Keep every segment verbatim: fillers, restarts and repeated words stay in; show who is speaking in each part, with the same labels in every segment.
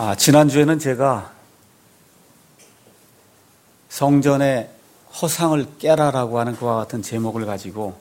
Speaker 1: 아, 지난주에는 제가 성전의 허상을 깨라라고 하는 그와 같은 제목을 가지고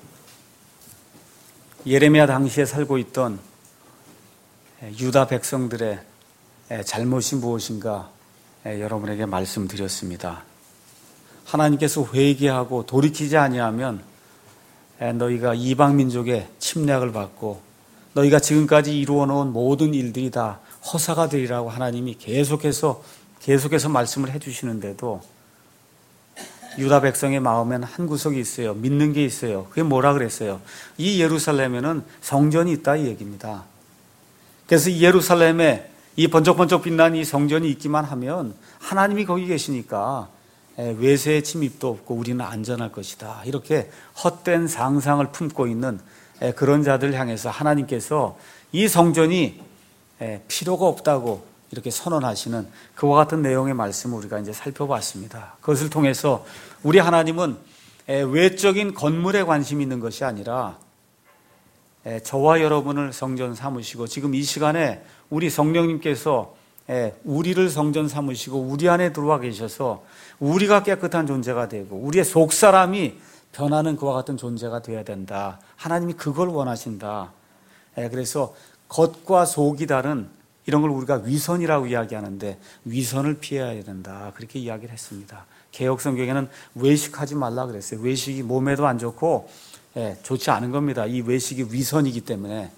Speaker 1: 예레미야 당시에 살고 있던 유다 백성들의 잘못이 무엇인가 여러분에게 말씀드렸습니다. 하나님께서 회개하고 돌이키지 아니하면 너희가 이방 민족의 침략을 받고 너희가 지금까지 이루어 놓은 모든 일들이 다 허사가 되리라고 하나님이 계속해서 계속해서 말씀을 해주시는데도 유다 백성의 마음에는 한 구석이 있어요. 믿는 게 있어요. 그게 뭐라 그랬어요? 이 예루살렘에는 성전이 있다 이 얘기입니다. 그래서 이 예루살렘에 이 번쩍번쩍 빛난 이 성전이 있기만 하면 하나님이 거기 계시니까 외세의 침입도 없고 우리는 안전할 것이다. 이렇게 헛된 상상을 품고 있는 그런 자들 향해서 하나님께서 이 성전이 필요가 없다고 이렇게 선언하시는 그와 같은 내용의 말씀을 우리가 이제 살펴봤습니다. 그것을 통해서 우리 하나님은 외적인 건물에 관심이 있는 것이 아니라 저와 여러분을 성전 삼으시고 지금 이 시간에 우리 성령님께서 우리를 성전 삼으시고 우리 안에 들어와 계셔서 우리가 깨끗한 존재가 되고 우리의 속사람이 변하는 그와 같은 존재가 되어야 된다. 하나님이 그걸 원하신다. 그래서 겉과 속이 다른 이런 걸 우리가 위선이라고 이야기하는데 위선을 피해야 된다. 그렇게 이야기를 했습니다. 개역 성경에는 외식하지 말라 그랬어요. 외식이 몸에도 안 좋고 예, 좋지 않은 겁니다. 이 외식이 위선이기 때문에.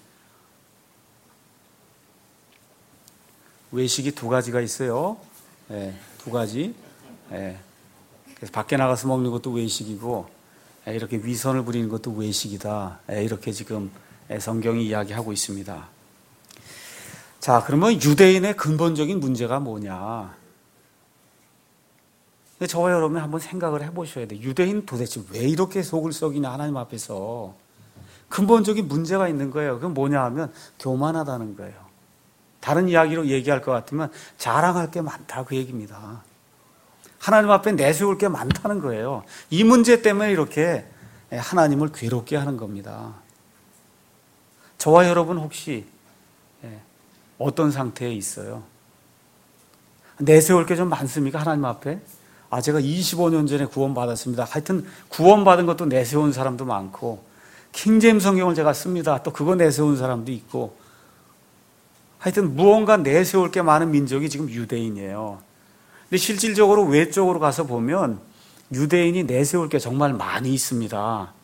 Speaker 1: 외식이 두 가지가 있어요. 예, 두 가지. 예, 그래서 밖에 나가서 먹는 것도 외식이고 예, 이렇게 위선을 부리는 것도 외식이다. 예, 이렇게 지금 성경이 이야기하고 있습니다. 자, 그러면 유대인의 근본적인 문제가 뭐냐? 저와 여러분이 한번 생각을 해보셔야 돼요. 유대인 도대체 왜 이렇게 속을 썩이냐 하나님 앞에서. 근본적인 문제가 있는 거예요. 그건 뭐냐 하면 교만하다는 거예요. 다른 이야기로 얘기할 것 같으면 자랑할 게 많다 그 얘기입니다. 하나님 앞에 내세울 게 많다는 거예요. 이 문제 때문에 이렇게 하나님을 괴롭게 하는 겁니다. 저와 여러분 혹시 어떤 상태에 있어요? 내세울 게 좀 많습니까? 하나님 앞에? 아, 제가 이십오 년 전에 구원받았습니다. 하여튼 구원받은 것도 내세운 사람도 많고 킹제임스 성경을 제가 씁니다. 또 그거 내세운 사람도 있고 하여튼 무언가 내세울 게 많은 민족이 지금 유대인이에요. 근데 실질적으로 외적으로 가서 보면 유대인이 내세울 게 정말 많이 있습니다.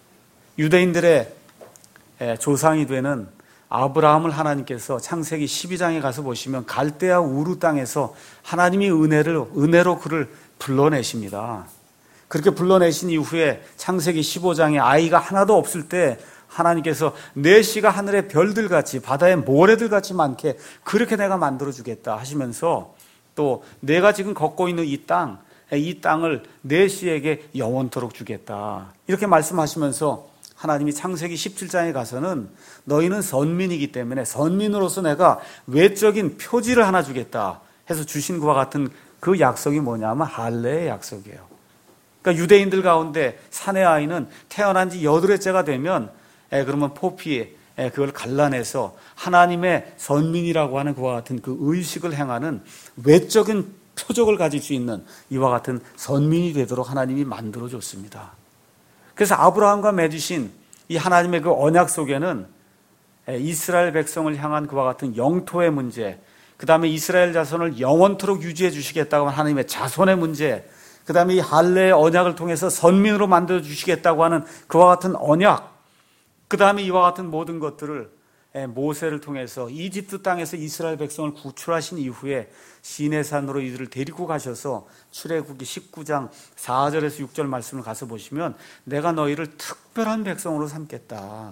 Speaker 1: 유대인들의 조상이 되는 아브라함을 하나님께서 창세기 십이 장에 가서 보시면 갈대아 우루 땅에서 하나님이 은혜를, 은혜로 그를 불러내십니다. 그렇게 불러내신 이후에 창세기 십오 장에 아이가 하나도 없을 때 하나님께서 내 씨가 하늘의 별들같이 바다의 모래들같이 많게 그렇게 내가 만들어주겠다 하시면서 또 내가 지금 걷고 있는 이 땅, 이 땅을 내 씨에게 영원토록 주겠다 이렇게 말씀하시면서 하나님이 창세기 십칠 장에 가서는 너희는 선민이기 때문에 선민으로서 내가 외적인 표지를 하나 주겠다 해서 주신 것과 같은 그 약속이 뭐냐면 할례의 약속이에요. 그러니까 유대인들 가운데 사내 아이는 태어난 지 여덟째가 되면 에, 그러면 포피에 에, 그걸 갈라내서 하나님의 선민이라고 하는 그와 같은 그 의식을 행하는 외적인 표적을 가질 수 있는 이와 같은 선민이 되도록 하나님이 만들어줬습니다. 그래서 아브라함과 맺으신 이 하나님의 그 언약 속에는 이스라엘 백성을 향한 그와 같은 영토의 문제, 그 다음에 이스라엘 자손을 영원토록 유지해 주시겠다고 하는 하나님의 자손의 문제, 그 다음에 이 할례의 언약을 통해서 선민으로 만들어 주시겠다고 하는 그와 같은 언약, 그 다음에 이와 같은 모든 것들을 모세를 통해서 이집트 땅에서 이스라엘 백성을 구출하신 이후에 시내산으로 이들을 데리고 가셔서 출애굽기 십구 장 사 절에서 육 절 말씀을 가서 보시면 내가 너희를 특별한 백성으로 삼겠다.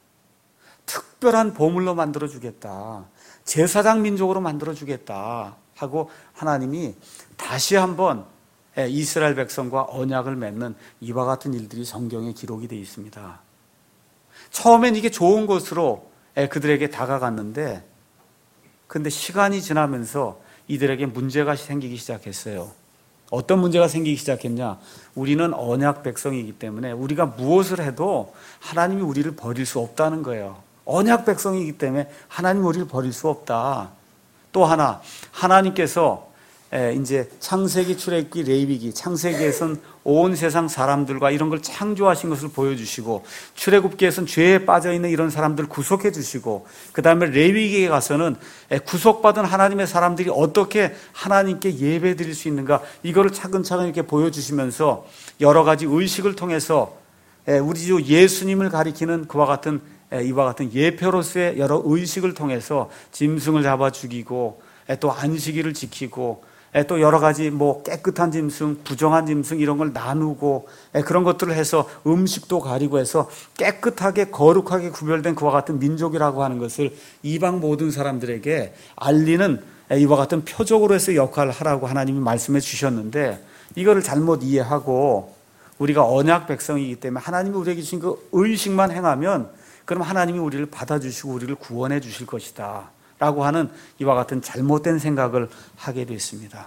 Speaker 1: 특별한 보물로 만들어주겠다. 제사장 민족으로 만들어주겠다 하고 하나님이 다시 한번 이스라엘 백성과 언약을 맺는 이와 같은 일들이 성경에 기록이 되어 있습니다. 처음엔 이게 좋은 것으로 그들에게 다가갔는데 근데 시간이 지나면서 이들에게 문제가 생기기 시작했어요. 어떤 문제가 생기기 시작했냐? 우리는 언약 백성이기 때문에 우리가 무엇을 해도 하나님이 우리를 버릴 수 없다는 거예요. 언약 백성이기 때문에 하나님이 우리를 버릴 수 없다. 또 하나, 하나님께서 이제 창세기, 출애굽기, 레위기, 창세기에서는 온 세상 사람들과 이런 걸 창조하신 것을 보여주시고, 출애굽기에서는 죄에 빠져있는 이런 사람들을 구속해 주시고, 그 다음에 레위기에 가서는 구속받은 하나님의 사람들이 어떻게 하나님께 예배 드릴 수 있는가, 이거를 차근차근 이렇게 보여주시면서 여러 가지 의식을 통해서 우리 주 예수님을 가리키는 그와 같은 이와 같은 예표로서의 여러 의식을 통해서 짐승을 잡아 죽이고, 또 안식일을 지키고, 또 여러 가지 뭐 깨끗한 짐승, 부정한 짐승 이런 걸 나누고 그런 것들을 해서 음식도 가리고 해서 깨끗하게 거룩하게 구별된 그와 같은 민족이라고 하는 것을 이방 모든 사람들에게 알리는 이와 같은 표적으로 해서 역할을 하라고 하나님이 말씀해 주셨는데, 이거를 잘못 이해하고 우리가 언약 백성이기 때문에 하나님이 우리에게 주신 그 의식만 행하면 그럼 하나님이 우리를 받아주시고 우리를 구원해 주실 것이다 라고 하는 이와 같은 잘못된 생각을 하게 됐습니다.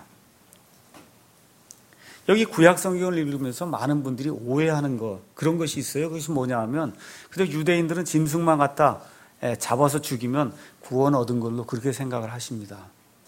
Speaker 1: 여기 구약 성경을 읽으면서 많은 분들이 오해하는 것, 그런 것이 있어요. 그것이 뭐냐 하면, 그냥 유대인들은 짐승만 갖다 잡아서 죽이면 구원 얻은 걸로 그렇게 생각을 하십니다.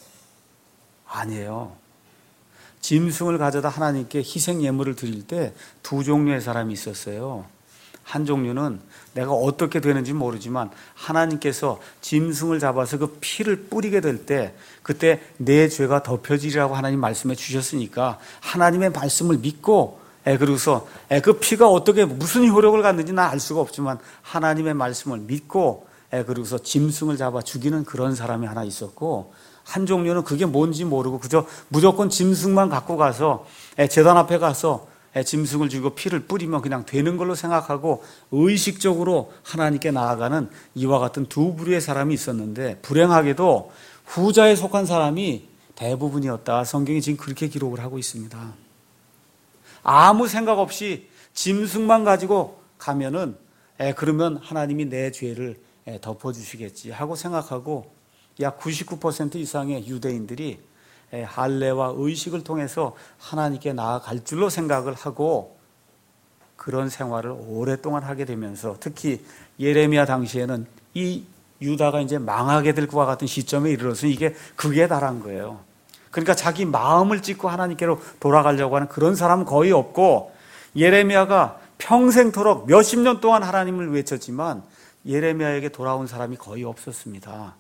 Speaker 1: 아니에요. 짐승을 가져다 하나님께 희생 예물을 드릴 때 두 종류의 사람이 있었어요. 한 종류는 내가 어떻게 되는지 모르지만 하나님께서 짐승을 잡아서 그 피를 뿌리게 될 때 그때 내 죄가 덮여지리라고 하나님 말씀해 주셨으니까 하나님의 말씀을 믿고, 그러고서 그 피가 어떻게 무슨 효력을 갖는지 난 알 수가 없지만 하나님의 말씀을 믿고, 그러고서 짐승을 잡아 죽이는 그런 사람이 하나 있었고, 한 종류는 그게 뭔지 모르고 그저 무조건 짐승만 갖고 가서 제단 앞에 가서 짐승을 죽이고 피를 뿌리면 그냥 되는 걸로 생각하고 의식적으로 하나님께 나아가는 이와 같은 두 부류의 사람이 있었는데, 불행하게도 후자에 속한 사람이 대부분이었다. 성경이 지금 그렇게 기록을 하고 있습니다. 아무 생각 없이 짐승만 가지고 가면은 그러면 하나님이 내 죄를 덮어주시겠지 하고 생각하고, 약 구십구 퍼센트 이상의 유대인들이 할례와 의식을 통해서 하나님께 나아갈 줄로 생각을 하고 그런 생활을 오랫동안 하게 되면서, 특히 예레미야 당시에는 이 유다가 이제 망하게 될 것과 같은 시점에 이르러서 이게 극에 달한 거예요. 그러니까 자기 마음을 찢고 하나님께로 돌아가려고 하는 그런 사람은 거의 없고, 예레미야가 평생토록 몇십 년 동안 하나님을 외쳤지만 예레미야에게 돌아온 사람이 거의 없었습니다.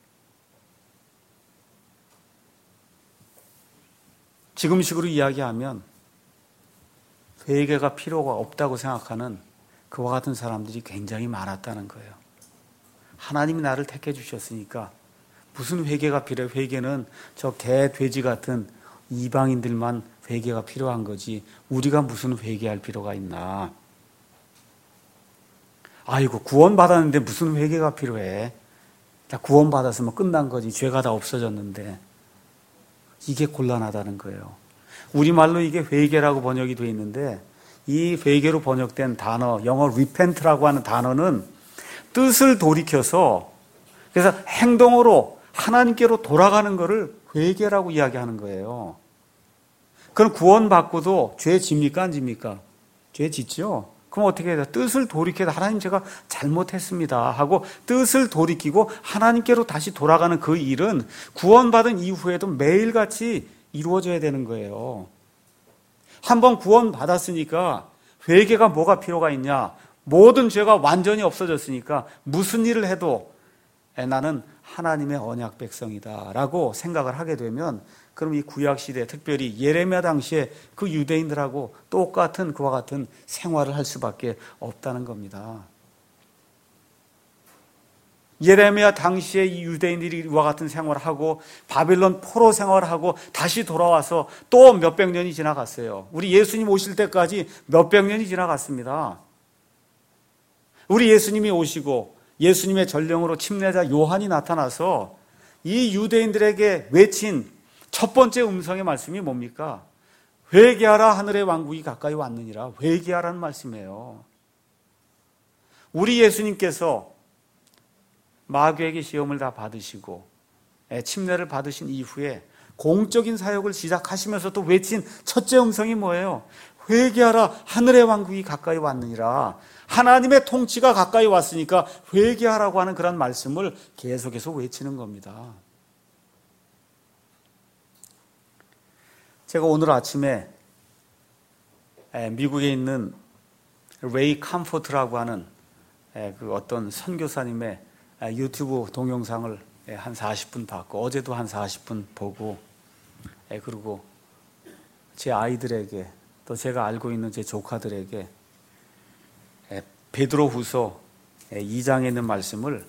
Speaker 1: 지금식으로 이야기하면 회개가 필요가 없다고 생각하는 그와 같은 사람들이 굉장히 많았다는 거예요. 하나님이 나를 택해 주셨으니까 무슨 회개가 필요해? 회개는 저 개, 돼지 같은 이방인들만 회개가 필요한 거지 우리가 무슨 회개할 필요가 있나? 아이고, 구원받았는데 무슨 회개가 필요해? 다 구원받았으면 끝난 거지. 죄가 다 없어졌는데. 이게 곤란하다는 거예요. 우리말로 이게 회개라고 번역이 되어 있는데, 이 회개로 번역된 단어, 영어 repent라고 하는 단어는 뜻을 돌이켜서, 그래서 행동으로 하나님께로 돌아가는 것을 회개라고 이야기하는 거예요. 그럼 구원받고도 죄 집니까 안 집니까? 죄 짓죠. 그럼 어떻게 해야 돼요? 뜻을 돌이켜서 하나님 제가 잘못했습니다 하고 뜻을 돌이키고 하나님께로 다시 돌아가는 그 일은 구원받은 이후에도 매일같이 이루어져야 되는 거예요. 한번 구원받았으니까 회개가 뭐가 필요가 있냐? 모든 죄가 완전히 없어졌으니까 무슨 일을 해도 나는 하나님의 언약 백성이다 라고 생각을 하게 되면, 그럼 이 구약시대, 특별히 예레미야 당시에 그 유대인들하고 똑같은 그와 같은 생활을 할 수밖에 없다는 겁니다. 예레미야 당시에 이 유대인들이 이와 같은 생활을 하고 바빌론 포로 생활을 하고 다시 돌아와서 또 몇백 년이 지나갔어요. 우리 예수님 오실 때까지 몇백 년이 지나갔습니다. 우리 예수님이 오시고 예수님의 전령으로 침례자 요한이 나타나서 이 유대인들에게 외친 첫 번째 음성의 말씀이 뭡니까? 회개하라, 하늘의 왕국이 가까이 왔느니라. 회개하라는 말씀이에요. 우리 예수님께서 마귀에게 시험을 다 받으시고 침례를 받으신 이후에 공적인 사역을 시작하시면서 또 외친 첫째 음성이 뭐예요? 회개하라, 하늘의 왕국이 가까이 왔느니라. 하나님의 통치가 가까이 왔으니까 회개하라고 하는 그런 말씀을 계속해서 외치는 겁니다. 제가 오늘 아침에 미국에 있는 레이 컴포트라고 하는 그 어떤 선교사님의 유튜브 동영상을 한 사십 분 봤고, 어제도 한 사십 분 보고, 그리고 제 아이들에게, 또 제가 알고 있는 제 조카들에게 베드로후서 이 장에 있는 말씀을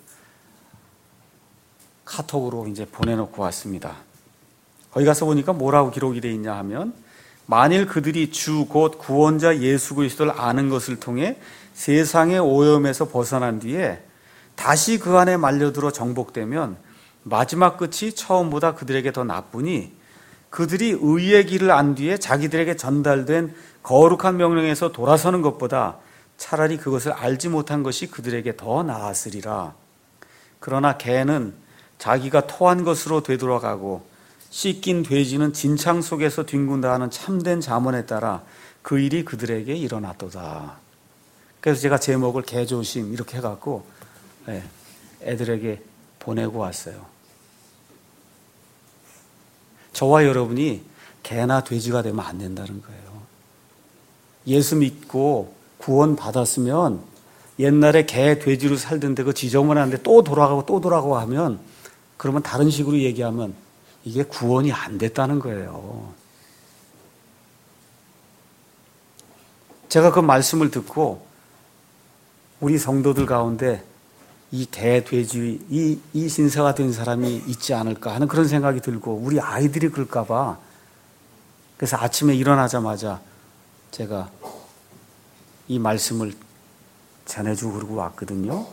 Speaker 1: 카톡으로 이제 보내놓고 왔습니다. 거기 가서 보니까 뭐라고 기록이 되어 있냐 하면, 만일 그들이 주 곧 구원자 예수 그리스도를 아는 것을 통해 세상의 오염에서 벗어난 뒤에 다시 그 안에 말려들어 정복되면 마지막 끝이 처음보다 그들에게 더 나쁘니, 그들이 의의 길을 안 뒤에 자기들에게 전달된 거룩한 명령에서 돌아서는 것보다 차라리 그것을 알지 못한 것이 그들에게 더 나았으리라. 그러나 개는 자기가 토한 것으로 되돌아가고 씻긴 돼지는 진창 속에서 뒹군다 하는 참된 잠언에 따라 그 일이 그들에게 일어났도다. 그래서 제가 제목을 개조심 이렇게 해갖고 애들에게 보내고 왔어요. 저와 여러분이 개나 돼지가 되면 안 된다는 거예요. 예수 믿고 구원 받았으면 옛날에 개, 돼지로 살던데 그 지저분한데 또 돌아가고 또 돌아가고 하면, 그러면 다른 식으로 얘기하면 이게 구원이 안 됐다는 거예요. 제가 그 말씀을 듣고 우리 성도들 가운데 이 개, 돼지, 이, 이 신사가 된 사람이 있지 않을까 하는 그런 생각이 들고, 우리 아이들이 그럴까 봐. 그래서 아침에 일어나자마자 제가 이 말씀을 전해주고 그러고 왔거든요.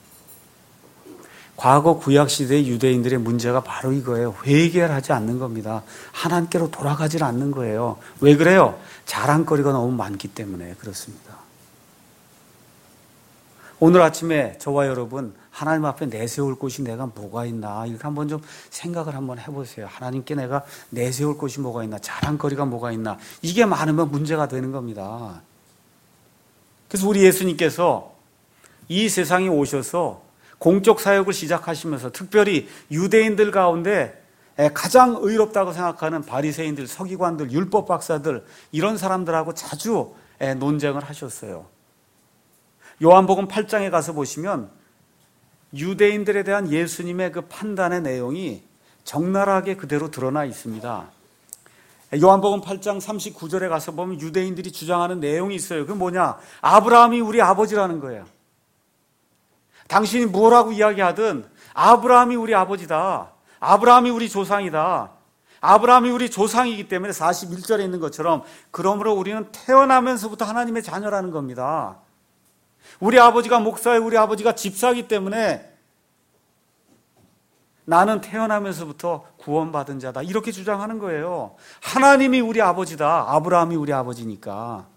Speaker 1: 과거 구약시대의 유대인들의 문제가 바로 이거예요. 회개를 하지 않는 겁니다. 하나님께로 돌아가질 않는 거예요. 왜 그래요? 자랑거리가 너무 많기 때문에 그렇습니다. 오늘 아침에 저와 여러분, 하나님 앞에 내세울 곳이 내가 뭐가 있나, 이렇게 한번 좀 생각을 한번 해보세요. 하나님께 내가 내세울 곳이 뭐가 있나, 자랑거리가 뭐가 있나. 이게 많으면 문제가 되는 겁니다. 그래서 우리 예수님께서 이 세상에 오셔서 공적 사역을 시작하시면서 특별히 유대인들 가운데 가장 의롭다고 생각하는 바리새인들, 서기관들, 율법 박사들, 이런 사람들하고 자주 논쟁을 하셨어요. 요한복음 팔 장에 가서 보시면 유대인들에 대한 예수님의 그 판단의 내용이 적나라하게 그대로 드러나 있습니다. 요한복음 팔 장 삼십구 절에 가서 보면 유대인들이 주장하는 내용이 있어요. 그게 뭐냐? 아브라함이 우리 아버지라는 거예요. 당신이 뭐라고 이야기하든 아브라함이 우리 아버지다. 아브라함이 우리 조상이다. 아브라함이 우리 조상이기 때문에 사십일 절에 있는 것처럼, 그러므로 우리는 태어나면서부터 하나님의 자녀라는 겁니다. 우리 아버지가 목사예요. 우리 아버지가 집사이기 때문에 나는 태어나면서부터 구원받은 자다. 이렇게 주장하는 거예요. 하나님이 우리 아버지다. 아브라함이 우리 아버지니까.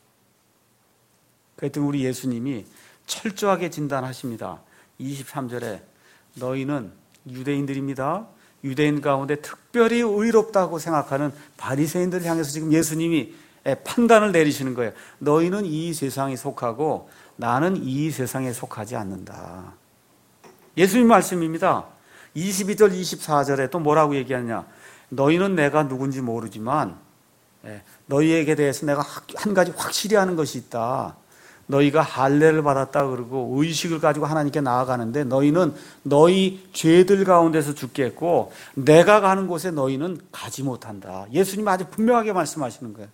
Speaker 1: 그랬더니 우리 예수님이 철저하게 진단하십니다. 이십삼 절에 너희는 유대인들입니다. 유대인 가운데 특별히 의롭다고 생각하는 바리새인들을 향해서 지금 예수님이 판단을 내리시는 거예요. 너희는 이 세상에 속하고 나는 이 세상에 속하지 않는다. 예수님 말씀입니다. 이십이 절 이십사 절에 또 뭐라고 얘기하느냐. 너희는 내가 누군지 모르지만 너희에게 대해서 내가 한 가지 확실히 하는 것이 있다. 너희가 할례를 받았다 그러고 의식을 가지고 하나님께 나아가는데 너희는 너희 죄들 가운데서 죽겠고 내가 가는 곳에 너희는 가지 못한다. 예수님 아주 분명하게 말씀하시는 거예요.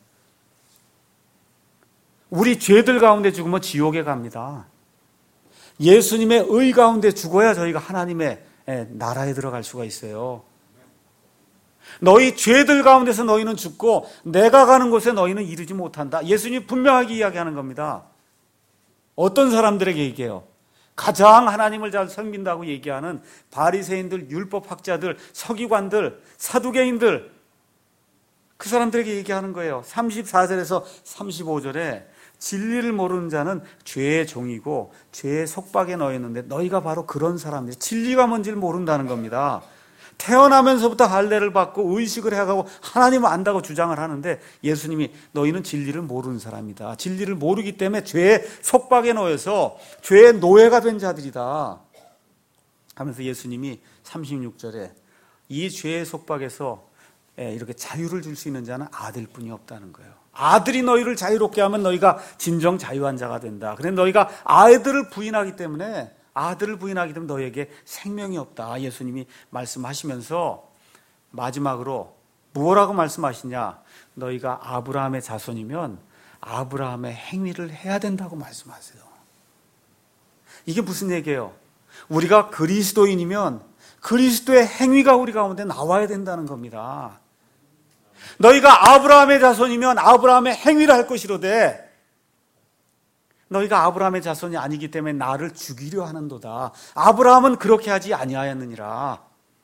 Speaker 1: 우리 죄들 가운데 죽으면 지옥에 갑니다. 예수님의 의 가운데 죽어야 저희가 하나님의 나라에 들어갈 수가 있어요. 너희 죄들 가운데서 너희는 죽고 내가 가는 곳에 너희는 이르지 못한다. 예수님이 분명하게 이야기하는 겁니다. 어떤 사람들에게 얘기해요? 가장 하나님을 잘 섬긴다고 얘기하는 바리새인들, 율법학자들, 서기관들, 사두개인들, 그 사람들에게 얘기하는 거예요. 삼십사 절에서 삼십오 절에 진리를 모르는 자는 죄의 종이고 죄의 속박에 넣였는데 너희가 바로 그런 사람들이 진리가 뭔지를 모른다는 겁니다. 태어나면서부터 할례를 받고 의식을 해가고 하나님을 안다고 주장을 하는데 예수님이 너희는 진리를 모르는 사람이다. 진리를 모르기 때문에 죄의 속박에 놓여서 죄의 노예가 된 자들이다 하면서 예수님이 삼십육 절에 이 죄의 속박에서 이렇게 자유를 줄 수 있는 자는 아들뿐이 없다는 거예요. 아들이 너희를 자유롭게 하면 너희가 진정 자유한 자가 된다. 그런데 너희가 아들을 부인하기 때문에 아들을 부인하기 때문에 너희에게 생명이 없다. 예수님이 말씀하시면서 마지막으로 뭐라고 말씀하시냐? 너희가 아브라함의 자손이면 아브라함의 행위를 해야 된다고 말씀하세요. 이게 무슨 얘기예요? 우리가 그리스도인이면 그리스도의 행위가 우리 가운데 나와야 된다는 겁니다. 너희가 아브라함의 자손이면 아브라함의 행위를 할 것이로되 너희가 아브라함의 자손이 아니기 때문에 나를 죽이려 하는도다. 아브라함은 그렇게 하지 아니하였느니라.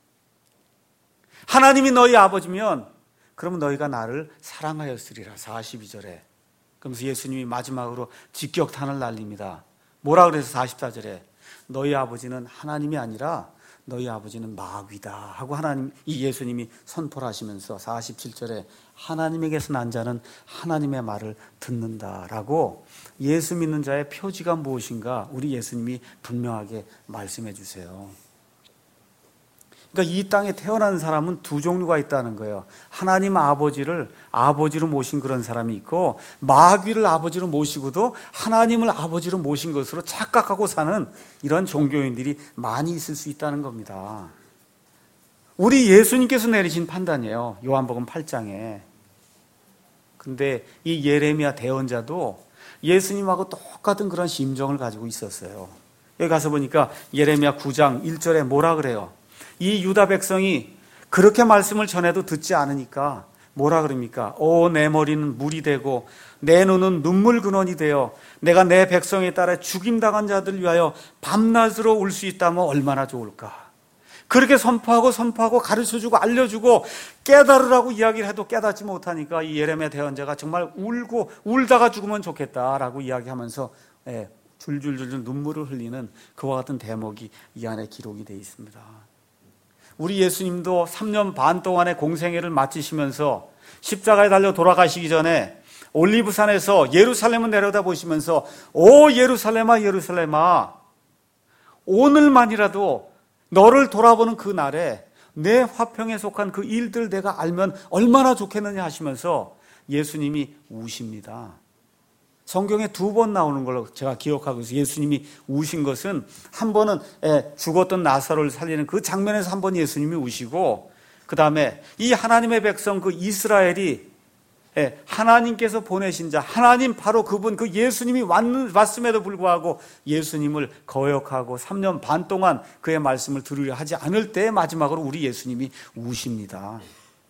Speaker 1: 하나님이 너희 아버지면 그러면 너희가 나를 사랑하였으리라. 사십이 절에. 그러면서 예수님이 마지막으로 직격탄을 날립니다. 뭐라 그래서 사십사 절에 너희 아버지는 하나님이 아니라 너희 아버지는 마귀다 하고 하나님, 이 예수님이 선포를 하시면서 사십칠 절에 하나님에게서 난 자는 하나님의 말을 듣는다라고 예수 믿는 자의 표지가 무엇인가 우리 예수님이 분명하게 말씀해 주세요. 그러니까 이 땅에 태어난 사람은 두 종류가 있다는 거예요. 하나님 아버지를 아버지로 모신 그런 사람이 있고 마귀를 아버지로 모시고도 하나님을 아버지로 모신 것으로 착각하고 사는 이런 종교인들이 많이 있을 수 있다는 겁니다. 우리 예수님께서 내리신 판단이에요. 요한복음 팔 장에. 근데 이 예레미야 대언자도 예수님하고 똑같은 그런 심정을 가지고 있었어요. 여기 가서 보니까 예레미야 구 장 일 절에 뭐라 그래요? 이 유다 백성이 그렇게 말씀을 전해도 듣지 않으니까 뭐라 그럽니까? 오, 내 머리는 물이 되고 내 눈은 눈물 근원이 되어 내가 내 백성에 따라 죽임당한 자들을 위하여 밤낮으로 울 수 있다면 얼마나 좋을까? 그렇게 선포하고 선포하고 가르쳐주고 알려주고 깨달으라고 이야기를 해도 깨닫지 못하니까 이 예레미야 대언자가 정말 울고 울다가 죽으면 좋겠다라고 이야기하면서 예, 줄줄줄줄 눈물을 흘리는 그와 같은 대목이 이 안에 기록이 되어 있습니다. 우리 예수님도 삼 년 반 동안의 공생애를 마치시면서 십자가에 달려 돌아가시기 전에 올리브산에서 예루살렘을 내려다 보시면서 오 예루살렘아 예루살렘아 오늘만이라도 너를 돌아보는 그 날에 내 화평에 속한 그 일들 내가 알면 얼마나 좋겠느냐 하시면서 예수님이 우십니다. 성경에 두 번 나오는 걸로 제가 기억하고 있어요. 예수님이 우신 것은 한 번은 죽었던 나사로를 살리는 그 장면에서 한 번 예수님이 우시고 그 다음에 이 하나님의 백성 그 이스라엘이 하나님께서 보내신 자 하나님 바로 그분 그 예수님이 왔음에도 불구하고 예수님을 거역하고 삼 년 반 동안 그의 말씀을 들으려 하지 않을 때 마지막으로 우리 예수님이 우십니다.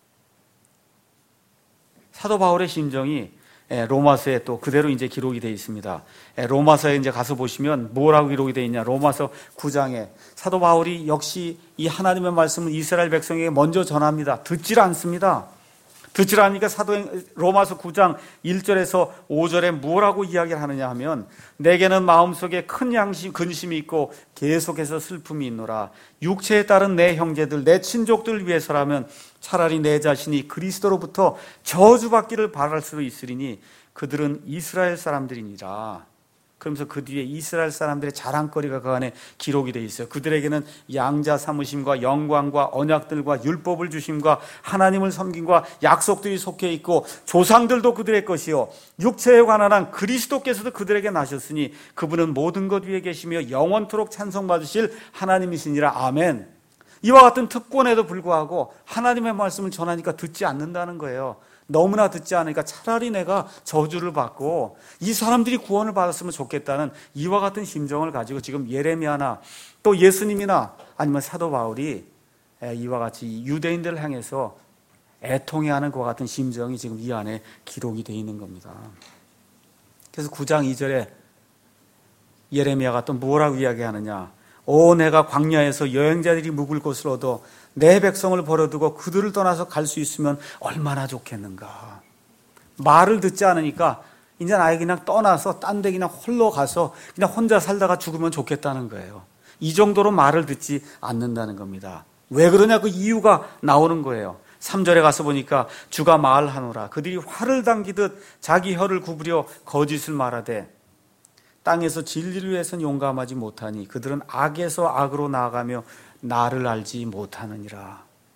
Speaker 1: 사도 바울의 심정이 로마서에 또 그대로 이제 기록이 되어 있습니다. 로마서에 이제 가서 보시면 뭐라고 기록이 되어 있냐? 로마서 구 장에 사도 바울이 역시 이 하나님의 말씀을 이스라엘 백성에게 먼저 전합니다. 듣질 않습니다. 듣질 않으니까 사도 로마서 구 장 일 절에서 오 절에 뭐라고 이야기를 하느냐 하면 내게는 마음속에 큰 양심, 근심이 있고 계속해서 슬픔이 있노라. 육체에 따른 내 형제들, 내 친족들을 위해서라면 차라리 내 자신이 그리스도로부터 저주받기를 바랄 수도 있으리니 그들은 이스라엘 사람들이니라. 그러면서 그 뒤에 이스라엘 사람들의 자랑거리가 그 안에 기록이 되어 있어요. 그들에게는 양자 삼으심과 영광과 언약들과 율법을 주심과 하나님을 섬김과 약속들이 속해 있고 조상들도 그들의 것이요 육체에 관한 한 그리스도께서도 그들에게 나셨으니 그분은 모든 것 위에 계시며 영원토록 찬송받으실 하나님이시니라. 아멘. 이와 같은 특권에도 불구하고 하나님의 말씀을 전하니까 듣지 않는다는 거예요. 너무나 듣지 않으니까 차라리 내가 저주를 받고 이 사람들이 구원을 받았으면 좋겠다는 이와 같은 심정을 가지고 지금 예레미야나 또 예수님이나 아니면 사도 바울이 이와 같이 유대인들을 향해서 애통해하는 그와 같은 심정이 지금 이 안에 기록이 되어 있는 겁니다. 그래서 구 장 이 절에 예레미야가 또 뭐라고 이야기하느냐? 오 내가 광야에서 여행자들이 묵을 곳을 얻어 내 백성을 버려두고 그들을 떠나서 갈 수 있으면 얼마나 좋겠는가. 말을 듣지 않으니까 이제 나에 그냥 떠나서 딴 데 그냥 홀로 가서 그냥 혼자 살다가 죽으면 좋겠다는 거예요. 이 정도로 말을 듣지 않는다는 겁니다. 왜 그러냐 그 이유가 나오는 거예요. 삼 절에 가서 보니까 주가 말하노라. 그들이 활을 당기듯 자기 혀를 구부려 거짓을 말하되 땅에서 진리를 위해서는 용감하지 못하니 그들은 악에서 악으로 나아가며 나를 알지 못하느니라.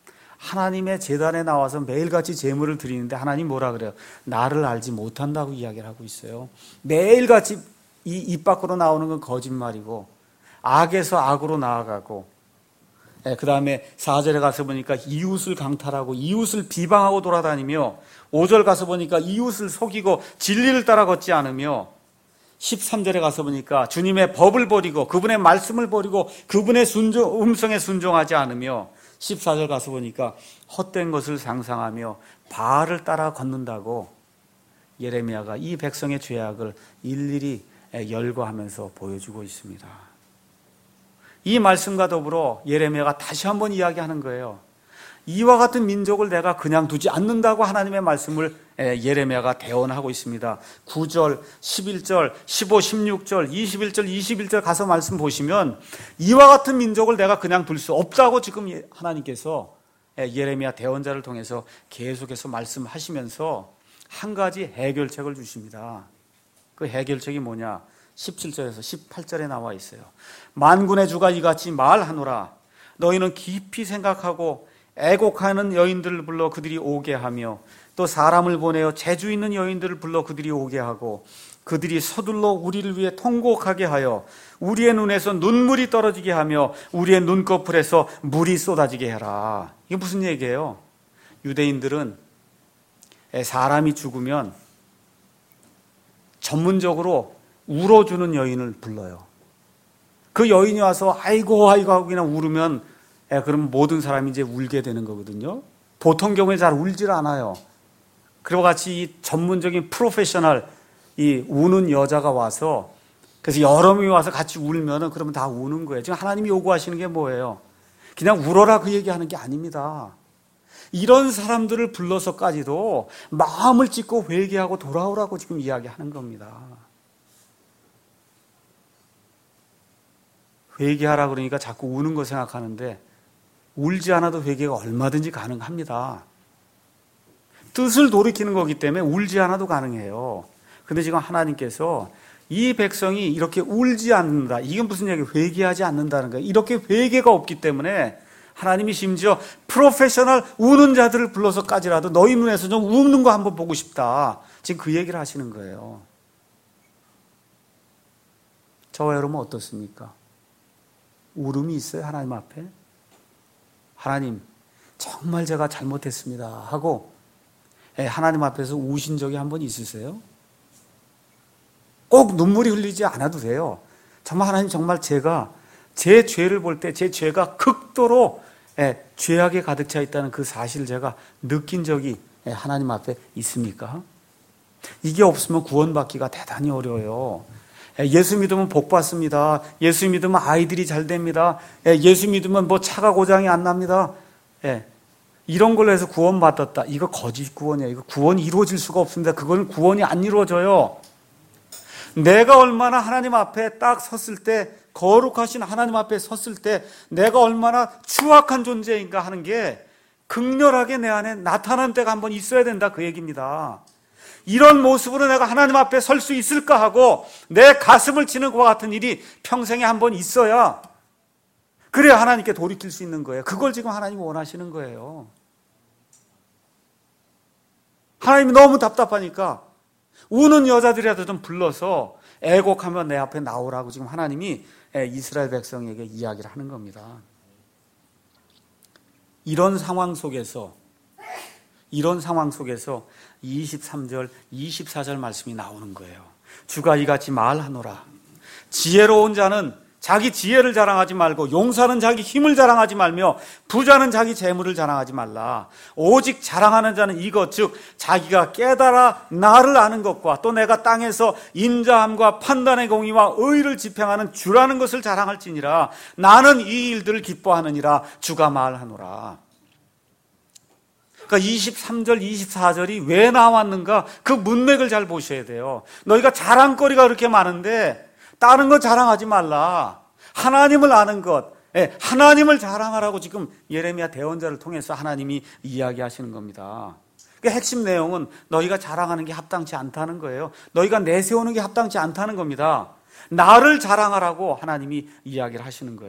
Speaker 1: 하나님의 제단에 나와서 매일같이 제물을 드리는데 하나님 뭐라 그래요? 나를 알지 못한다고 이야기를 하고 있어요. 매일같이 이 입 밖으로 나오는 건 거짓말이고 악에서 악으로 나아가고, 예, 그 다음에 사 절에 가서 보니까 이웃을 강탈하고 이웃을 비방하고 돌아다니며, 오 절 가서 보니까 이웃을 속이고 진리를 따라 걷지 않으며, 십삼 절에 가서 보니까 주님의 법을 버리고 그분의 말씀을 버리고 그분의 순종, 음성에 순종하지 않으며, 십사 절 가서 보니까 헛된 것을 상상하며 바알을 따라 걷는다고 예레미야가 이 백성의 죄악을 일일이 열거하면서 보여주고 있습니다. 이 말씀과 더불어 예레미야가 다시 한번 이야기하는 거예요. 이와 같은 민족을 내가 그냥 두지 않는다고 하나님의 말씀을 예레미야가 대언하고 있습니다. 구 절, 십일 절, 십오, 십육 절, 이십일 절, 이십일 절 가서 말씀 보시면 이와 같은 민족을 내가 그냥 둘 수 없다고 지금 하나님께서 예레미야 대언자를 통해서 계속해서 말씀하시면서 한 가지 해결책을 주십니다. 그 해결책이 뭐냐? 십칠 절에서 십팔 절에 나와 있어요. 만군의 주가 이같이 말하노라. 너희는 깊이 생각하고 애곡하는 여인들을 불러 그들이 오게 하며, 또 사람을 보내어 재주 있는 여인들을 불러 그들이 오게 하고, 그들이 서둘러 우리를 위해 통곡하게 하여 우리의 눈에서 눈물이 떨어지게 하며 우리의 눈꺼풀에서 물이 쏟아지게 해라. 이게 무슨 얘기예요? 유대인들은 사람이 죽으면 전문적으로 울어주는 여인을 불러요. 그 여인이 와서 아이고 아이고 하고 그냥 울으면, 예, 그럼 모든 사람이 이제 울게 되는 거거든요. 보통 경우에 잘 울질 않아요. 그리고 같이 이 전문적인 프로페셔널, 이 우는 여자가 와서, 그래서 여러 명이 와서 같이 울면은 그러면 다 우는 거예요. 지금 하나님이 요구하시는 게 뭐예요? 그냥 울어라 그 얘기하는 게 아닙니다. 이런 사람들을 불러서까지도 마음을 찢고 회개하고 돌아오라고 지금 이야기하는 겁니다. 회개하라 그러니까 자꾸 우는 거 생각하는데, 울지 않아도 회개가 얼마든지 가능합니다. 뜻을 돌이키는 거기 때문에 울지 않아도 가능해요. 근데 지금 하나님께서 이 백성이 이렇게 울지 않는다. 이게 무슨 얘기예요? 회개하지 않는다는 거예요. 이렇게 회개가 없기 때문에 하나님이 심지어 프로페셔널 우는 자들을 불러서까지라도 너희 눈에서 좀 우는 거 한번 보고 싶다. 지금 그 얘기를 하시는 거예요. 저와 여러분 어떻습니까? 울음이 있어요, 하나님 앞에? 하나님, 정말 제가 잘못했습니다 하고 하나님 앞에서 우신 적이 한 번 있으세요? 꼭 눈물이 흘리지 않아도 돼요. 정말 하나님, 정말 제가 제 죄를 볼 때 제 죄가 극도로 죄악에 가득 차 있다는 그 사실을 제가 느낀 적이 하나님 앞에 있습니까? 이게 없으면 구원받기가 대단히 어려워요. 예수 믿으면 복 받습니다. 예수 믿으면 아이들이 잘 됩니다. 예수 믿으면 뭐 차가 고장이 안 납니다. 이런 걸로 해서 구원받았다. 이거 거짓 구원이에요. 이거 구원이 이루어질 수가 없습니다. 그건 구원이 안 이루어져요. 내가 얼마나 하나님 앞에 딱 섰을 때, 거룩하신 하나님 앞에 섰을 때 내가 얼마나 추악한 존재인가 하는 게 극렬하게 내 안에 나타난 때가 한번 있어야 된다, 그 얘기입니다. 이런 모습으로 내가 하나님 앞에 설 수 있을까 하고 내 가슴을 치는 것과 같은 일이 평생에 한번 있어야, 그래야 하나님께 돌이킬 수 있는 거예요. 그걸 지금 하나님이 원하시는 거예요. 하나님이 너무 답답하니까 우는 여자들이라도 좀 불러서 애곡하며 내 앞에 나오라고 지금 하나님이 이스라엘 백성에게 이야기를 하는 겁니다. 이런 상황 속에서 이런 상황 속에서 이십삼 절, 이십사 절 말씀이 나오는 거예요. 주가 이같이 말하노라. 지혜로운 자는 자기 지혜를 자랑하지 말고, 용사는 자기 힘을 자랑하지 말며, 부자는 자기 재물을 자랑하지 말라. 오직 자랑하는 자는 이것, 즉 자기가 깨달아 나를 아는 것과 또 내가 땅에서 인자함과 판단의 공의와 의를 집행하는 주라는 것을 자랑할지니라. 나는 이 일들을 기뻐하느니라. 주가 말하노라. 그러니까 이십삼 절, 이십사 절이 왜 나왔는가? 그 문맥을 잘 보셔야 돼요. 너희가 자랑거리가 그렇게 많은데 다른 거 자랑하지 말라. 하나님을 아는 것, 하나님을 자랑하라고 지금 예레미야 대언자를 통해서 하나님이 이야기하시는 겁니다. 그 핵심 내용은 너희가 자랑하는 게 합당치 않다는 거예요. 너희가 내세우는 게 합당치 않다는 겁니다. 나를 자랑하라고 하나님이 이야기를 하시는 거예요.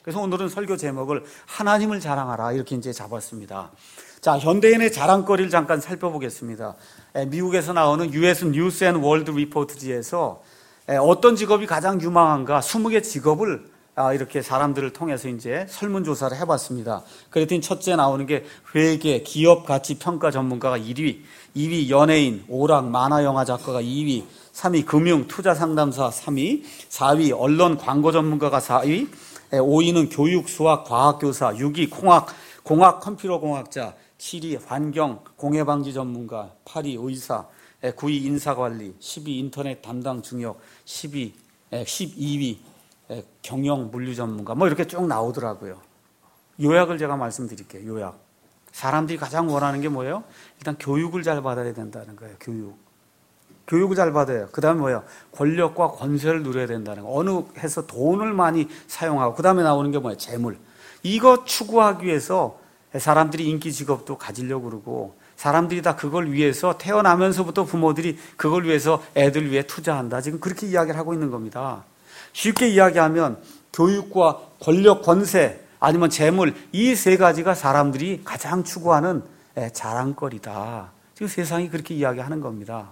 Speaker 1: 그래서 오늘은 설교 제목을 하나님을 자랑하라 이렇게 이제 잡았습니다. 자, 현대인의 자랑거리를 잠깐 살펴보겠습니다. 미국에서 나오는 유에스 뉴스 앤 월드 리포트지에서 어떤 직업이 가장 유망한가 이십 개 직업을 이렇게 사람들을 통해서 이제 설문조사를 해봤습니다. 그랬더니 첫째 나오는 게 회계, 기업 가치 평가 전문가가 일 위, 이 위 연예인, 오락, 만화, 영화 작가가 이 위, 삼 위 금융, 투자 상담사 삼 위, 사 위 언론 광고 전문가가 사 위, 오 위는 교육, 수학, 과학 교사, 육 위 공학, 공학 컴퓨터 공학자, 칠 위 환경, 공해 방지 전문가, 팔 위 의사, 구 위 인사관리, 십 위 인터넷 담당 중역, 십 위, 십이 위 경영 물류 전문가, 뭐 이렇게 쭉 나오더라고요. 요약을 제가 말씀드릴게요. 요약. 사람들이 가장 원하는 게 뭐예요? 일단 교육을 잘 받아야 된다는 거예요. 교육. 교육을 잘 받아요. 그 다음에 뭐예요? 권력과 권세를 누려야 된다는 거. 어느 해서 돈을 많이 사용하고, 그 다음에 나오는 게 뭐예요? 재물. 이거 추구하기 위해서 사람들이 인기 직업도 가지려고 그러고, 사람들이 다 그걸 위해서 태어나면서부터 부모들이 그걸 위해서 애들 위해 투자한다. 지금 그렇게 이야기를 하고 있는 겁니다. 쉽게 이야기하면 교육과 권력, 권세 아니면 재물, 이 세 가지가 사람들이 가장 추구하는 자랑거리다. 지금 세상이 그렇게 이야기하는 겁니다.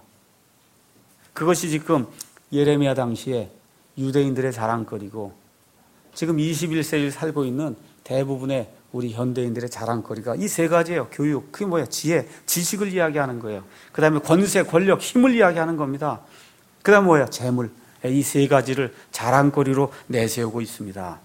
Speaker 1: 그것이 지금 예레미야 당시에 유대인들의 자랑거리고 지금 이십일 세기를 살고 있는 대부분의 우리 현대인들의 자랑거리가 이 세 가지예요. 교육, 그게 뭐예요? 지혜, 지식을 이야기하는 거예요. 그 다음에 권세, 권력, 힘을 이야기하는 겁니다. 그 다음에 뭐예요? 재물. 이 세 가지를 자랑거리로 내세우고 있습니다.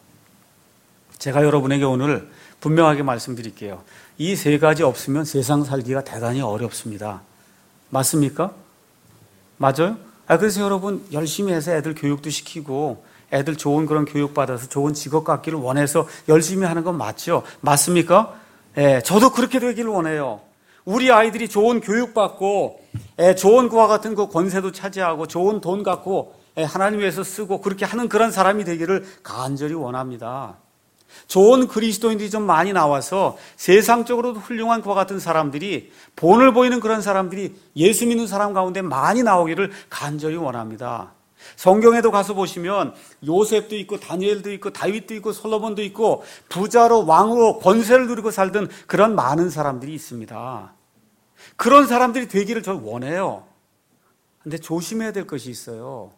Speaker 1: 제가 여러분에게 오늘 분명하게 말씀드릴게요. 이 세 가지 없으면 세상 살기가 대단히 어렵습니다. 맞습니까? 맞아요? 아, 그래서 여러분 열심히 해서 애들 교육도 시키고 애들 좋은 그런 교육 받아서 좋은 직업 갖기를 원해서 열심히 하는 건 맞죠? 맞습니까? 예, 저도 그렇게 되기를 원해요. 우리 아이들이 좋은 교육 받고 예, 좋은 그와 같은 그 권세도 차지하고 좋은 돈 갖고 하나님 위해서 쓰고 그렇게 하는 그런 사람이 되기를 간절히 원합니다. 좋은 그리스도인들이 좀 많이 나와서 세상적으로도 훌륭한 그와 같은 사람들이 본을 보이는 그런 사람들이 예수 믿는 사람 가운데 많이 나오기를 간절히 원합니다. 성경에도 가서 보시면 요셉도 있고 다니엘도 있고 다윗도 있고 솔로몬도 있고 부자로 왕으로 권세를 누리고 살던 그런 많은 사람들이 있습니다. 그런 사람들이 되기를 저 원해요. 근데 조심해야 될 것이 있어요.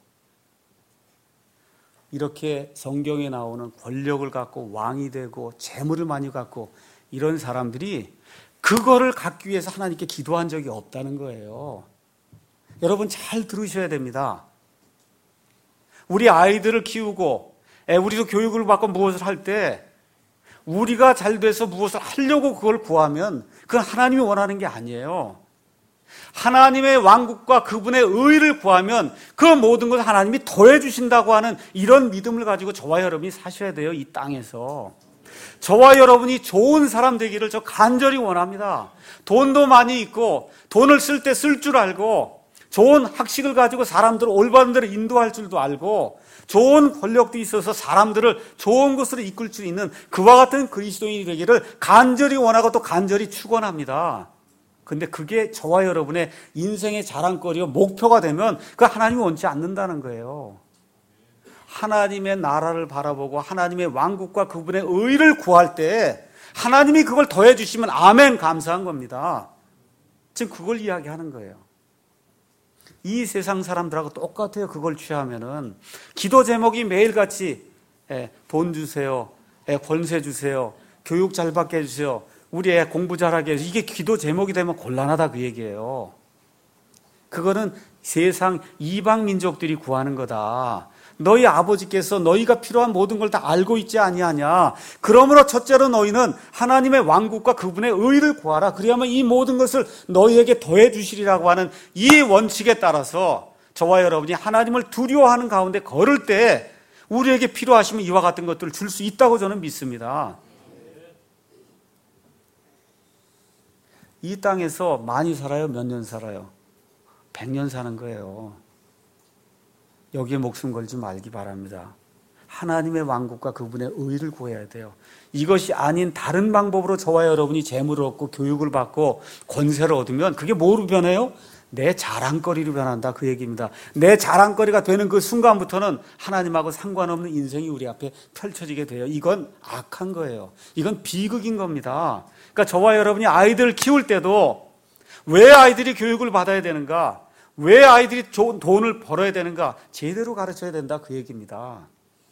Speaker 1: 이렇게 성경에 나오는 권력을 갖고 왕이 되고 재물을 많이 갖고 이런 사람들이 그거를 갖기 위해서 하나님께 기도한 적이 없다는 거예요. 여러분 잘 들으셔야 됩니다. 우리 아이들을 키우고 우리도 교육을 받고 무엇을 할 때 우리가 잘 돼서 무엇을 하려고 그걸 구하면 그건 하나님이 원하는 게 아니에요. 하나님의 왕국과 그분의 의를 구하면 그 모든 것을 하나님이 더해 주신다고 하는 이런 믿음을 가지고 저와 여러분이 사셔야 돼요. 이 땅에서. 저와 여러분이 좋은 사람 되기를 저 간절히 원합니다. 돈도 많이 있고 돈을 쓸 때 쓸 줄 알고 좋은 학식을 가지고 사람들을 올바른 대로 인도할 줄도 알고 좋은 권력도 있어서 사람들을 좋은 곳으로 이끌 수 있는 그와 같은 그리스도인이 되기를 간절히 원하고 또 간절히 축원합니다. 근데 그게 저와 여러분의 인생의 자랑거리와 목표가 되면 그 하나님이 원치 않는다는 거예요. 하나님의 나라를 바라보고 하나님의 왕국과 그분의 의를 구할 때 하나님이 그걸 더해 주시면 아멘 감사한 겁니다. 지금 그걸 이야기하는 거예요. 이 세상 사람들하고 똑같아요. 그걸 취하면은 기도 제목이 매일같이 돈 주세요, 권세 주세요, 교육 잘 받게 해주세요, 우리 애 공부 잘하게 해서 이게 기도 제목이 되면 곤란하다 그 얘기예요. 그거는 세상 이방 민족들이 구하는 거다. 너희 아버지께서 너희가 필요한 모든 걸 다 알고 있지 아니하냐. 그러므로 첫째로 너희는 하나님의 왕국과 그분의 의를 구하라. 그리하면 이 모든 것을 너희에게 더해 주시리라고 하는 이 원칙에 따라서 저와 여러분이 하나님을 두려워하는 가운데 걸을 때 우리에게 필요하시면 이와 같은 것들을 줄 수 있다고 저는 믿습니다. 이 땅에서 많이 살아요? 몇 년 살아요? 백 년 사는 거예요. 여기에 목숨 걸지 말기 바랍니다. 하나님의 왕국과 그분의 의를 구해야 돼요. 이것이 아닌 다른 방법으로 저와 여러분이 재물을 얻고 교육을 받고 권세를 얻으면 그게 뭐로 변해요? 내 자랑거리로 변한다 그 얘기입니다. 내 자랑거리가 되는 그 순간부터는 하나님하고 상관없는 인생이 우리 앞에 펼쳐지게 돼요. 이건 악한 거예요. 이건 비극인 겁니다. 그러니까 저와 여러분이 아이들을 키울 때도 왜 아이들이 교육을 받아야 되는가? 왜 아이들이 좋은 돈을 벌어야 되는가? 제대로 가르쳐야 된다 그 얘기입니다.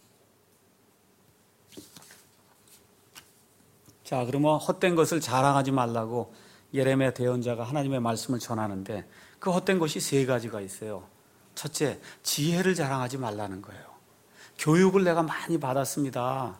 Speaker 1: 자, 그러면 헛된 것을 자랑하지 말라고 예레미야 대언자가 하나님의 말씀을 전하는데 그 헛된 것이 세 가지가 있어요. 첫째, 지혜를 자랑하지 말라는 거예요. 교육을 내가 많이 받았습니다.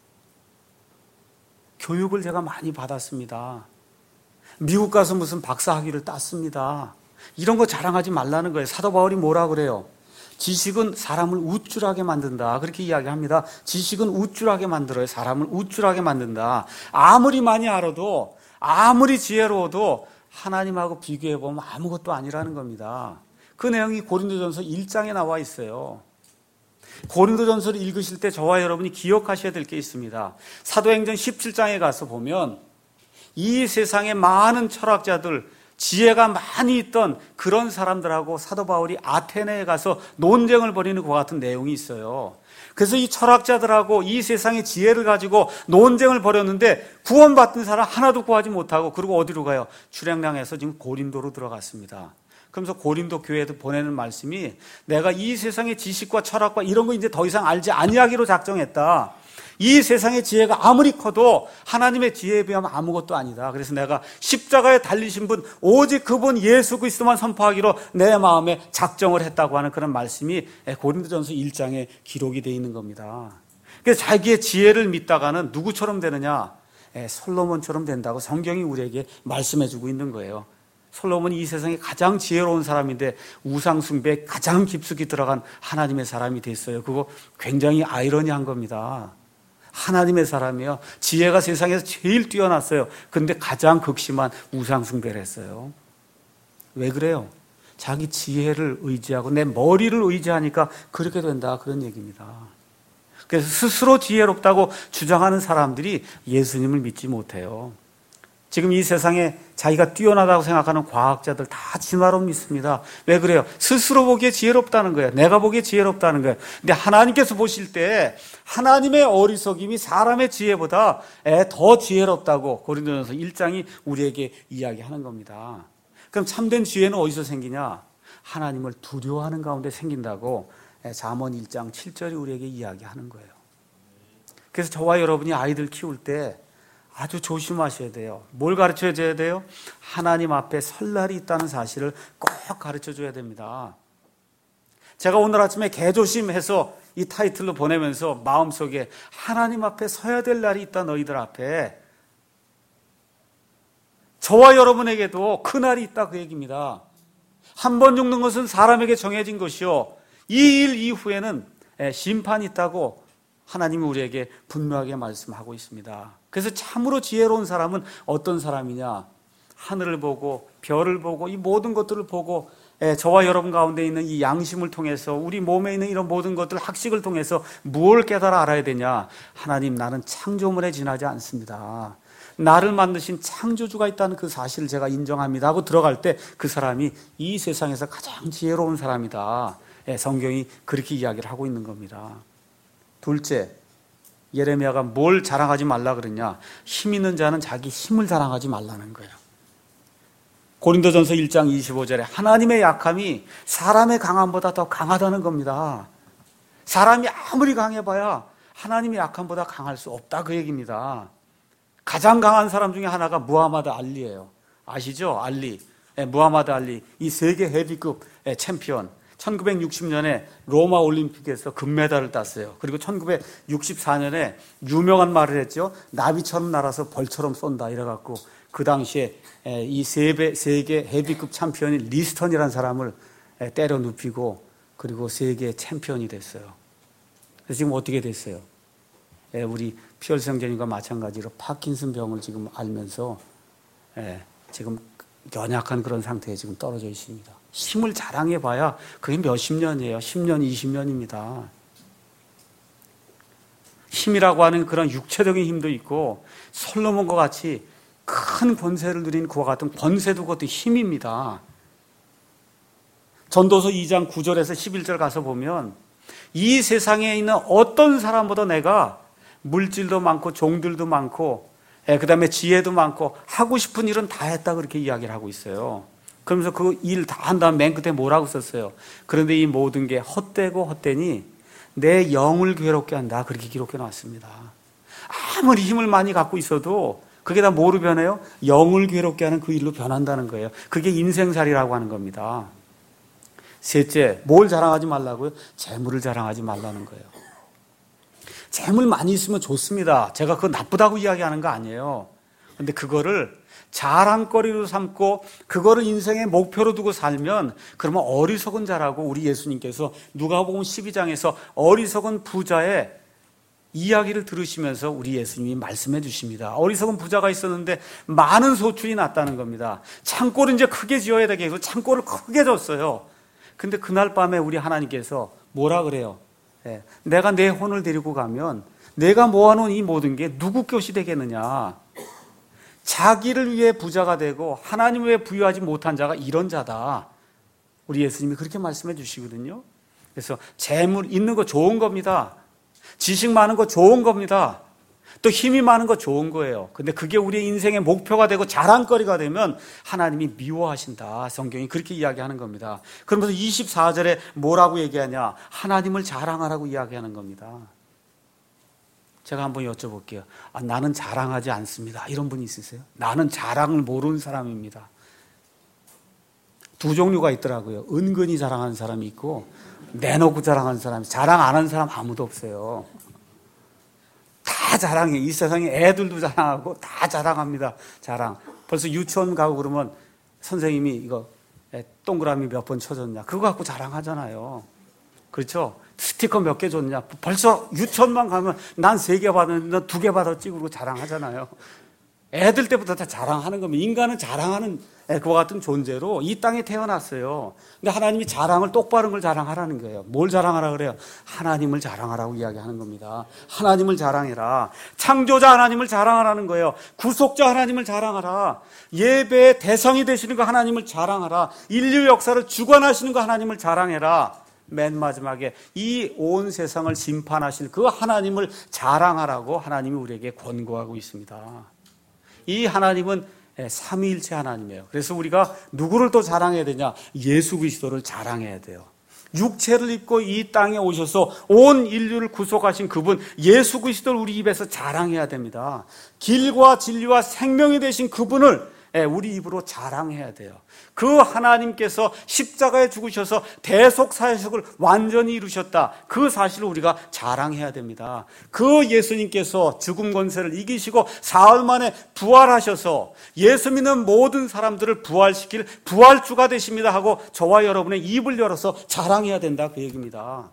Speaker 1: 교육을 제가 많이 받았습니다. 미국 가서 무슨 박사학위를 땄습니다. 이런 거 자랑하지 말라는 거예요. 사도 바울이 뭐라 그래요? 지식은 사람을 우쭐하게 만든다. 그렇게 이야기합니다. 지식은 우쭐하게 만들어요. 사람을 우쭐하게 만든다. 아무리 많이 알아도, 아무리 지혜로워도 하나님하고 비교해보면 아무것도 아니라는 겁니다. 그 내용이 고린도전서 일 장에 나와 있어요. 고린도전서를 읽으실 때 저와 여러분이 기억하셔야 될 게 있습니다. 사도행전 십칠 장에 가서 보면 이 세상의 많은 철학자들, 지혜가 많이 있던 그런 사람들하고 사도 바울이 아테네에 가서 논쟁을 벌이는 것 같은 내용이 있어요. 그래서 이 철학자들하고 이 세상의 지혜를 가지고 논쟁을 벌였는데 구원받은 사람 하나도 구하지 못하고 그리고 어디로 가요? 출애굽해서 지금 고린도로 들어갔습니다. 그러면서 고린도 교회에도 보내는 말씀이 내가 이 세상의 지식과 철학과 이런 거 이제 더 이상 알지 아니하기로 작정했다. 이 세상의 지혜가 아무리 커도 하나님의 지혜에 비하면 아무것도 아니다. 그래서 내가 십자가에 달리신 분 오직 그분 예수 그리스도만 선포하기로 내 마음에 작정을 했다고 하는 그런 말씀이 고린도전서 일 장에 기록이 되어 있는 겁니다. 그래서 자기의 지혜를 믿다가는 누구처럼 되느냐? 솔로몬처럼 된다고 성경이 우리에게 말씀해 주고 있는 거예요. 솔로몬이 이 세상에 가장 지혜로운 사람인데 우상 숭배에 가장 깊숙이 들어간 하나님의 사람이 됐어요. 그거 굉장히 아이러니한 겁니다. 하나님의 사람이요. 지혜가 세상에서 제일 뛰어났어요. 그런데 가장 극심한 우상 숭배를 했어요. 왜 그래요? 자기 지혜를 의지하고 내 머리를 의지하니까 그렇게 된다 그런 얘기입니다. 그래서 스스로 지혜롭다고 주장하는 사람들이 예수님을 믿지 못해요. 지금 이 세상에 자기가 뛰어나다고 생각하는 과학자들 다 진화론 믿습니다. 왜 그래요? 스스로 보기에 지혜롭다는 거예요. 내가 보기에 지혜롭다는 거예요. 근데 하나님께서 보실 때 하나님의 어리석임이 사람의 지혜보다 더 지혜롭다고 고린도전서 일 장이 우리에게 이야기하는 겁니다. 그럼 참된 지혜는 어디서 생기냐? 하나님을 두려워하는 가운데 생긴다고 잠언 일 장 칠 절이 우리에게 이야기하는 거예요. 그래서 저와 여러분이 아이들 키울 때 아주 조심하셔야 돼요. 뭘 가르쳐줘야 돼요? 하나님 앞에 설 날이 있다는 사실을 꼭 가르쳐줘야 됩니다. 제가 오늘 아침에 개조심해서 이 타이틀로 보내면서 마음속에 하나님 앞에 서야 될 날이 있다 너희들 앞에. 저와 여러분에게도 그 날이 있다 그 얘기입니다. 한 번 죽는 것은 사람에게 정해진 것이요 이 일 이후에는 심판이 있다고 하나님이 우리에게 분명하게 말씀하고 있습니다. 그래서 참으로 지혜로운 사람은 어떤 사람이냐? 하늘을 보고 별을 보고 이 모든 것들을 보고 저와 여러분 가운데 있는 이 양심을 통해서 우리 몸에 있는 이런 모든 것들 학식을 통해서 무엇을 깨달아 알아야 되냐? 하나님 나는 창조물에 지나지 않습니다. 나를 만드신 창조주가 있다는 그 사실을 제가 인정합니다 하고 들어갈 때 그 사람이 이 세상에서 가장 지혜로운 사람이다. 성경이 그렇게 이야기를 하고 있는 겁니다. 둘째, 예레미야가 뭘 자랑하지 말라 그러냐? 힘 있는 자는 자기 힘을 자랑하지 말라는 거예요. 고린도전서 일 장 이십오 절에 하나님의 약함이 사람의 강함보다 더 강하다는 겁니다. 사람이 아무리 강해봐야 하나님의 약함보다 강할 수 없다 그 얘기입니다. 가장 강한 사람 중에 하나가 무하마드 알리예요. 아시죠? 알리. 무하마드 알리. 이 세계 헤비급 챔피언. 천구백육십 년에 로마 올림픽에서 금메달을 땄어요. 그리고 천구백육십사 년에 유명한 말을 했죠. 나비처럼 날아서 벌처럼 쏜다 이래갖고 그 당시에 이 세계, 세계 헤비급 챔피언인 리스턴이라는 사람을 때려 눕히고 그리고 세계 챔피언이 됐어요. 그래서 지금 어떻게 됐어요? 우리 피혈성전임과 마찬가지로 파킨슨 병을 지금 앓면서 지금 연약한 그런 상태에 지금 떨어져 있습니다. 힘을 자랑해봐야 그게 몇십 년이에요. 십 년, 이십 년입니다. 힘이라고 하는 그런 육체적인 힘도 있고 솔로몬과 같이 큰 권세를 누린 그와 같은 권세도 그것도 힘입니다. 전도서 이 장 구 절에서 십일 절 가서 보면 이 세상에 있는 어떤 사람보다 내가 물질도 많고 종들도 많고 그 다음에 지혜도 많고 하고 싶은 일은 다 했다 그렇게 이야기를 하고 있어요. 그러면서 그 일 다 한 다음 맨 끝에 뭐라고 썼어요? 그런데 이 모든 게 헛되고 헛되니 내 영을 괴롭게 한다 그렇게 기록해 놨습니다. 아무리 힘을 많이 갖고 있어도 그게 다 뭐로 변해요? 영을 괴롭게 하는 그 일로 변한다는 거예요. 그게 인생살이라고 하는 겁니다. 셋째, 뭘 자랑하지 말라고요? 재물을 자랑하지 말라는 거예요. 재물 많이 있으면 좋습니다. 제가 그거 나쁘다고 이야기하는 거 아니에요. 그런데 그거를 자랑거리로 삼고 그거를 인생의 목표로 두고 살면 그러면 어리석은 자라고 우리 예수님께서 누가복음 십이 장에서 어리석은 부자의 이야기를 들으시면서 우리 예수님이 말씀해 주십니다. 어리석은 부자가 있었는데 많은 소출이 났다는 겁니다. 창고를 이제 크게 지어야 되게 해서 창고를 크게 졌어요. 근데 그날 밤에 우리 하나님께서 뭐라 그래요? 네, 내가 내 혼을 데리고 가면 내가 모아놓은 이 모든 게 누구 것이 되겠느냐? 자기를 위해 부자가 되고 하나님을 위해 부유하지 못한 자가 이런 자다. 우리 예수님이 그렇게 말씀해 주시거든요. 그래서 재물 있는 거 좋은 겁니다. 지식 많은 거 좋은 겁니다. 또 힘이 많은 거 좋은 거예요. 근데 그게 우리의 인생의 목표가 되고 자랑거리가 되면 하나님이 미워하신다. 성경이 그렇게 이야기하는 겁니다. 그러면서 이십사 절에 뭐라고 얘기하냐? 하나님을 자랑하라고 이야기하는 겁니다. 제가 한번 여쭤볼게요. 아, 나는 자랑하지 않습니다. 이런 분이 있으세요? 나는 자랑을 모르는 사람입니다. 두 종류가 있더라고요. 은근히 자랑하는 사람이 있고 내놓고 자랑하는 사람이, 자랑 안 하는 사람 아무도 없어요. 다 자랑해. 이 세상에 애들도 자랑하고 다 자랑합니다. 자랑. 벌써 유치원 가고 그러면 선생님이 이거 동그라미 몇 번 쳐줬냐 그거 갖고 자랑하잖아요. 그렇죠? 스티커 몇 개 줬냐. 벌써 유치원만 가면 난 세 개 받았는데 넌 두 개 받았지 그러고 자랑하잖아요. 애들 때부터 다 자랑하는 겁니다. 인간은 자랑하는 그와 같은 존재로 이 땅에 태어났어요. 근데 하나님이 자랑을 똑바른 걸 자랑하라는 거예요. 뭘 자랑하라 그래요? 하나님을 자랑하라고 이야기하는 겁니다. 하나님을 자랑해라. 창조자 하나님을 자랑하라는 거예요. 구속자 하나님을 자랑하라. 예배의 대상이 되시는 거 하나님을 자랑하라. 인류 역사를 주관하시는 거 하나님을 자랑해라. 맨 마지막에 이 온 세상을 심판하실 그 하나님을 자랑하라고 하나님이 우리에게 권고하고 있습니다. 이 하나님은 삼위일체 하나님이에요. 그래서 우리가 누구를 또 자랑해야 되냐? 예수 그리스도를 자랑해야 돼요. 육체를 입고 이 땅에 오셔서 온 인류를 구속하신 그분 예수 그리스도를 우리 입에서 자랑해야 됩니다. 길과 진리와 생명이 되신 그분을 우리 입으로 자랑해야 돼요. 그 하나님께서 십자가에 죽으셔서 대속사역을 완전히 이루셨다. 그 사실을 우리가 자랑해야 됩니다. 그 예수님께서 죽음 권세를 이기시고 사흘 만에 부활하셔서 예수 믿는 모든 사람들을 부활시킬 부활주가 되십니다 하고 저와 여러분의 입을 열어서 자랑해야 된다 그 얘기입니다.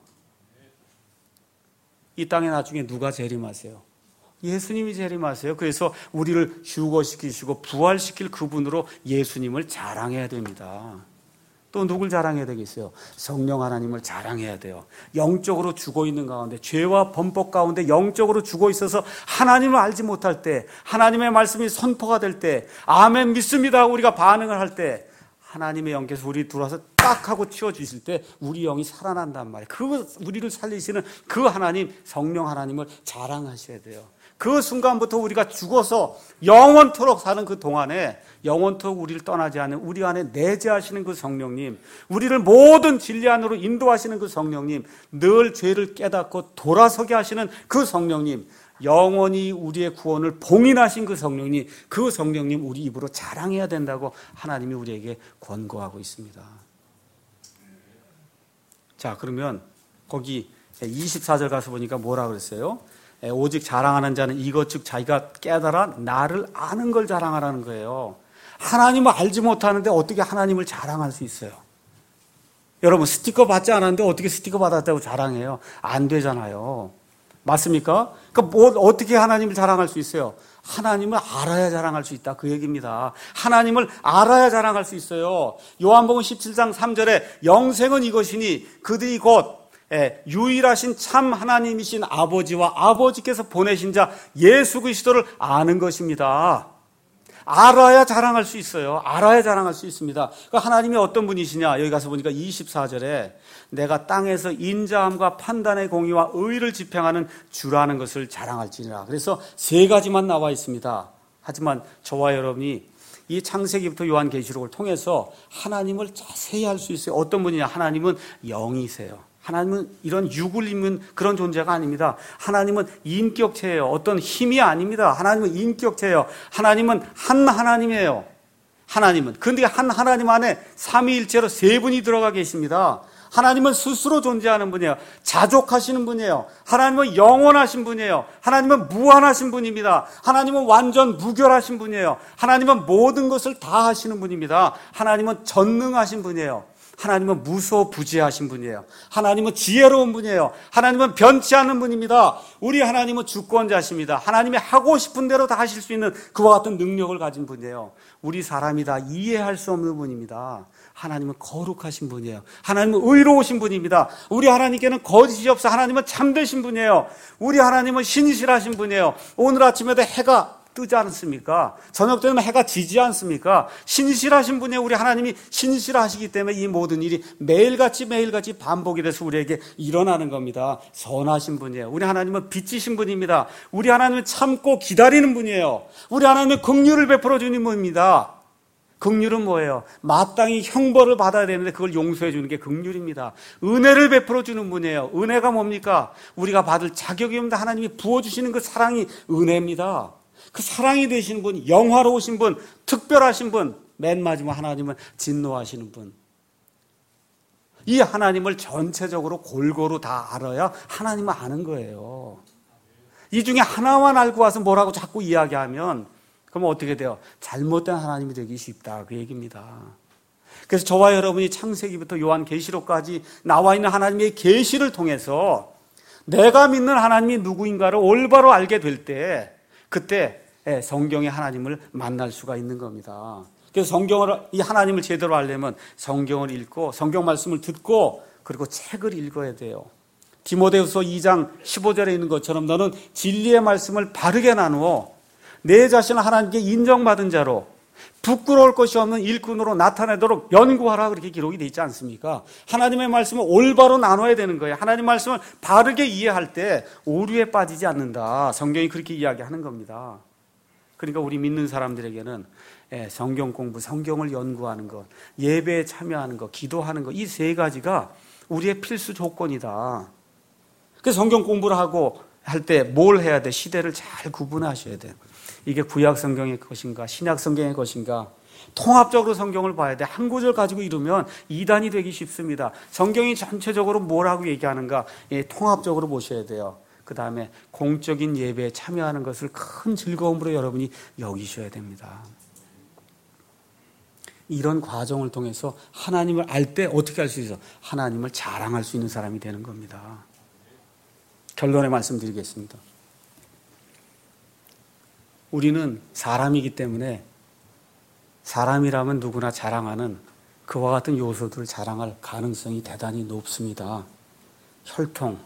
Speaker 1: 이 땅에 나중에 누가 재림하세요? 예수님이 재림하세요. 그래서 우리를 휴거시키시고 부활시킬 그분으로 예수님을 자랑해야 됩니다. 또 누굴 자랑해야 되겠어요? 성령 하나님을 자랑해야 돼요. 영적으로 죽어 있는 가운데, 죄와 범법 가운데 영적으로 죽어 있어서 하나님을 알지 못할 때, 하나님의 말씀이 선포가 될 때, 아멘 믿습니다 하고 우리가 반응을 할 때 하나님의 영께서 우리 들어와서 딱 하고 튀어주실 때 우리 영이 살아난단 말이에요. 그 우리를 살리시는 그 하나님, 성령 하나님을 자랑하셔야 돼요. 그 순간부터 우리가 죽어서 영원토록 사는 그 동안에 영원토록 우리를 떠나지 않는 우리 안에 내재하시는 그 성령님, 우리를 모든 진리 안으로 인도하시는 그 성령님, 늘 죄를 깨닫고 돌아서게 하시는 그 성령님, 영원히 우리의 구원을 봉인하신 그 성령님, 그 성령님 우리 입으로 자랑해야 된다고 하나님이 우리에게 권고하고 있습니다. 자, 그러면 거기 이십사 절 가서 보니까 뭐라 그랬어요? 오직 자랑하는 자는 이것 즉 자기가 깨달아 나를 아는 걸 자랑하라는 거예요. 하나님을 알지 못하는데 어떻게 하나님을 자랑할 수 있어요? 여러분 스티커 받지 않았는데 어떻게 스티커 받았다고 자랑해요? 안 되잖아요. 맞습니까? 그러니까 뭐 어떻게 하나님을 자랑할 수 있어요? 하나님을 알아야 자랑할 수 있다 그 얘기입니다. 하나님을 알아야 자랑할 수 있어요. 요한복음 십칠 장 삼 절에 영생은 이것이니 그들이 곧 예, 유일하신 참 하나님이신 아버지와 아버지께서 보내신 자 예수 그리스도를 아는 것입니다. 알아야 자랑할 수 있어요. 알아야 자랑할 수 있습니다. 그러니까 하나님이 어떤 분이시냐? 여기 가서 보니까 이십사 절에 내가 땅에서 인자함과 판단의 공의와 의를 집행하는 주라는 것을 자랑할지니라. 그래서 세 가지만 나와 있습니다. 하지만 저와 여러분이 이 창세기부터 요한계시록을 통해서 하나님을 자세히 알 수 있어요. 어떤 분이냐? 하나님은 영이세요. 하나님은 이런 육을 입는 그런 존재가 아닙니다. 하나님은 인격체예요. 어떤 힘이 아닙니다. 하나님은 인격체예요. 하나님은 한 하나님이에요. 하나님은. 그런데 한 하나님 안에 삼위일체로 세 분이 들어가 계십니다. 하나님은 스스로 존재하는 분이에요. 자족하시는 분이에요. 하나님은 영원하신 분이에요. 하나님은 무한하신 분입니다. 하나님은 완전 무결하신 분이에요. 하나님은 모든 것을 다 하시는 분입니다. 하나님은 전능하신 분이에요. 하나님은 무소부재하신 분이에요. 하나님은 지혜로운 분이에요. 하나님은 변치 않는 분입니다. 우리 하나님은 주권자십니다. 하나님이 하고 싶은 대로 다 하실 수 있는 그와 같은 능력을 가진 분이에요. 우리 사람이 다 이해할 수 없는 분입니다. 하나님은 거룩하신 분이에요. 하나님은 의로우신 분입니다. 우리 하나님께는 거짓이 없어. 하나님은 참되신 분이에요. 우리 하나님은 신실하신 분이에요. 오늘 아침에도 해가 뜨지 않습니까? 저녁 되면 해가 지지 않습니까? 신실하신 분이에요. 우리 하나님이 신실하시기 때문에 이 모든 일이 매일같이 매일같이 반복이 돼서 우리에게 일어나는 겁니다. 선하신 분이에요. 우리 하나님은 빚지신 분입니다. 우리 하나님은 참고 기다리는 분이에요. 우리 하나님은 긍휼을 베풀어 주는 분입니다. 긍휼은 뭐예요? 마땅히 형벌을 받아야 되는데 그걸 용서해 주는 게 긍휼입니다. 은혜를 베풀어 주는 분이에요. 은혜가 뭡니까? 우리가 받을 자격이 없는데 하나님이 부어주시는 그 사랑이 은혜입니다. 그 사랑이 되시는 분, 영화로우신 분, 특별하신 분, 맨 마지막 하나님은 진노하시는 분. 이 하나님을 전체적으로 골고루 다 알아야 하나님을 아는 거예요. 이 중에 하나만 알고 와서 뭐라고 자꾸 이야기하면 그러면 어떻게 돼요? 잘못된 하나님이 되기 쉽다 그 얘기입니다. 그래서 저와 여러분이 창세기부터 요한계시록까지 나와 있는 하나님의 계시를 통해서 내가 믿는 하나님이 누구인가를 올바로 알게 될 때 그때 성경의 하나님을 만날 수가 있는 겁니다. 그래서 성경을, 이 하나님을 제대로 알려면 성경을 읽고 성경 말씀을 듣고 그리고 책을 읽어야 돼요. 디모데후서 이 장 십오 절에 있는 것처럼 너는 진리의 말씀을 바르게 나누어 내 자신을 하나님께 인정받은 자로 부끄러울 것이 없는 일꾼으로 나타내도록 연구하라 그렇게 기록이 되어 있지 않습니까? 하나님의 말씀을 올바로 나눠야 되는 거예요. 하나님의 말씀을 바르게 이해할 때 오류에 빠지지 않는다. 성경이 그렇게 이야기하는 겁니다. 그러니까 우리 믿는 사람들에게는 성경 공부, 성경을 연구하는 것, 예배에 참여하는 것, 기도하는 것, 이 세 가지가 우리의 필수 조건이다. 그래서 성경 공부를 하고 할 때 뭘 해야 돼? 시대를 잘 구분하셔야 돼요. 이게 구약 성경의 것인가, 신약 성경의 것인가, 통합적으로 성경을 봐야 돼. 한 구절 가지고 이루면 이단이 되기 쉽습니다. 성경이 전체적으로 뭐라고 얘기하는가, 예, 통합적으로 보셔야 돼요. 그 다음에 공적인 예배에 참여하는 것을 큰 즐거움으로 여러분이 여기셔야 됩니다. 이런 과정을 통해서 하나님을 알 때 어떻게 할 수 있어? 하나님을 자랑할 수 있는 사람이 되는 겁니다. 결론에 말씀드리겠습니다. 우리는 사람이기 때문에 사람이라면 누구나 자랑하는 그와 같은 요소들을 자랑할 가능성이 대단히 높습니다. 혈통,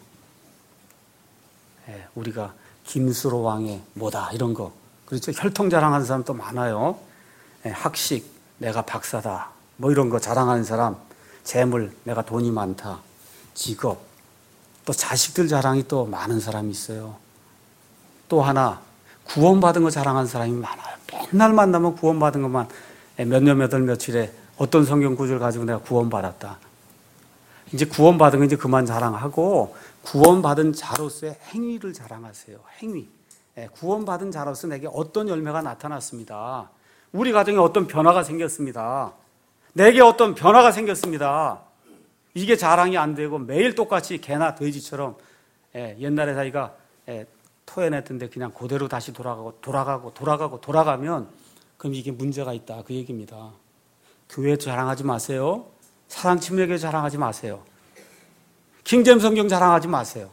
Speaker 1: 예, 우리가 김수로 왕의 뭐다 이런 거, 그렇죠? 혈통 자랑하는 사람도 많아요. 예, 학식, 내가 박사다 뭐 이런 거 자랑하는 사람, 재물, 내가 돈이 많다, 직업, 또 자식들 자랑이 또 많은 사람이 있어요. 또 하나 구원받은 거 자랑하는 사람이 많아요. 맨날 만나면 구원받은 것만 몇 년 몇 월 며칠에 어떤 성경 구절 가지고 내가 구원받았다. 이제 구원받은 거 이제 그만 자랑하고 구원받은 자로서의 행위를 자랑하세요. 행위. 구원받은 자로서 내게 어떤 열매가 나타났습니다. 우리 가정에 어떤 변화가 생겼습니다. 내게 어떤 변화가 생겼습니다. 이게 자랑이 안 되고 매일 똑같이 개나 돼지처럼 옛날에 자기가 토해냈던데 그냥 그대로 다시 돌아가고 돌아가고 돌아가고 돌아가면 그럼 이게 문제가 있다 그 얘기입니다. 교회 자랑하지 마세요. 사랑 침례교회 자랑하지 마세요. 킹제임스 성경 자랑하지 마세요.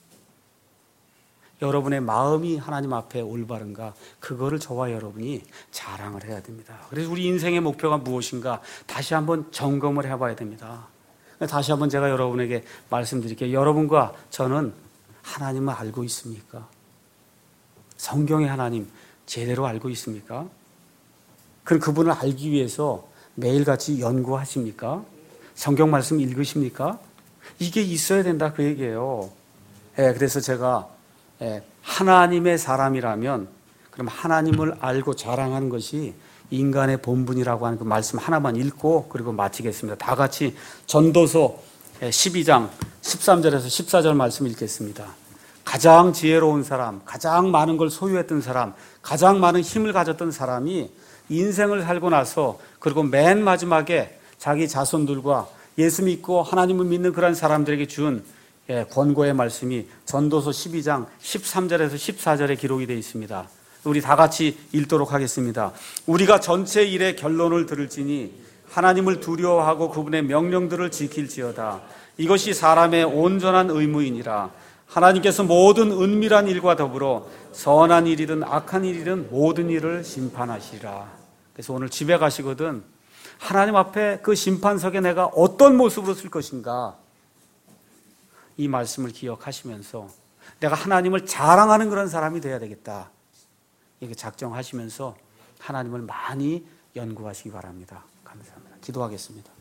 Speaker 1: 여러분의 마음이 하나님 앞에 올바른가 그거를 저와 여러분이 자랑을 해야 됩니다. 그래서 우리 인생의 목표가 무엇인가 다시 한번 점검을 해봐야 됩니다. 다시 한번 제가 여러분에게 말씀드릴게요. 여러분과 저는 하나님을 알고 있습니까? 성경의 하나님 제대로 알고 있습니까? 그럼 그분을 알기 위해서 매일같이 연구하십니까? 성경 말씀 읽으십니까? 이게 있어야 된다 그 얘기예요. 예, 그래서 제가 예, 하나님의 사람이라면 그럼 하나님을 알고 자랑하는 것이 인간의 본분이라고 하는 그 말씀 하나만 읽고 그리고 마치겠습니다. 다 같이 전도서 십이 장 십삼 절에서 십사 절 말씀 읽겠습니다. 가장 지혜로운 사람, 가장 많은 걸 소유했던 사람, 가장 많은 힘을 가졌던 사람이 인생을 살고 나서 그리고 맨 마지막에 자기 자손들과 예수 믿고 하나님을 믿는 그런 사람들에게 준 권고의 말씀이 전도서 십이 장 십삼 절에서 십사 절에 기록이 되어 있습니다. 우리 다 같이 읽도록 하겠습니다. 우리가 전체 일의 결론을 들을지니 하나님을 두려워하고 그분의 명령들을 지킬지어다. 이것이 사람의 온전한 의무이니라. 하나님께서 모든 은밀한 일과 더불어 선한 일이든 악한 일이든 모든 일을 심판하시리라. 그래서 오늘 집에 가시거든 하나님 앞에 그 심판석에 내가 어떤 모습으로 쓸 것인가 이 말씀을 기억하시면서 내가 하나님을 자랑하는 그런 사람이 되어야 되겠다. 이렇게 작정하시면서 하나님을 많이 연구하시기 바랍니다. 감사합니다. 기도하겠습니다.